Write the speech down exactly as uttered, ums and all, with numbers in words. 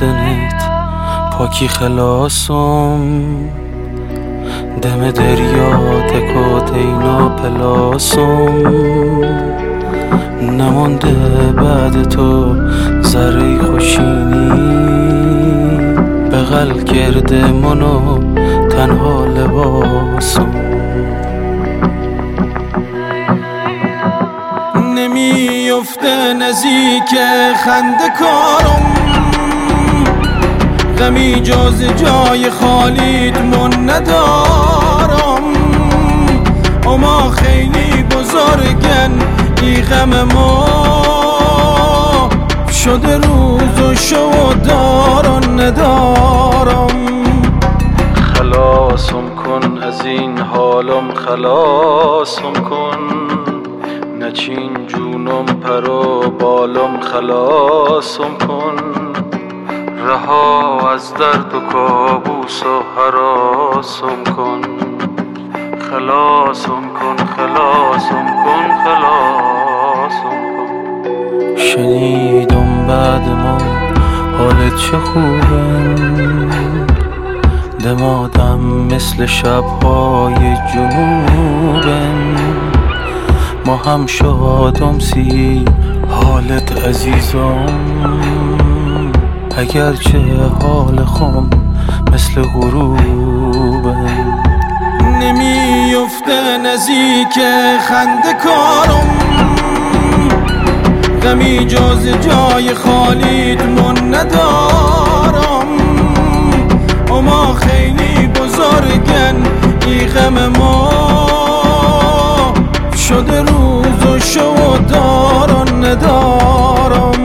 رفتنت پاکی خلاصم، دم دریا تکات اینا پلاسم، نمانده بعد تو ذره خوشینی، بغل کرده منو تنها لباسم. نمیفته نزدیک خنده کارم، غمی جز جای خالیت من ندارم، اما خیلی بزرگن ای غم ما، شده روز و شو دارم ندارم. خلاصم کن از این حالم، خلاصم کن، نچین جونم پر و بالم، خلاصم کن، رها از درد و کابوس و هراسم کن، خلاصم کن خلاصم کن خلاصم کن. شنیدم بعد ما حالت چه خوبه، دمادم مثل شبهای جنوبن، ما هم شادم سی حالت عزیزم، اگرچه حال خم مثل غروبه. نمیفته نزدیک خنده کارم، غمی جز جای خالیت من ندارم، اما خیلی بزرگن ای غم ما، شده روز و شو دارم ندارم.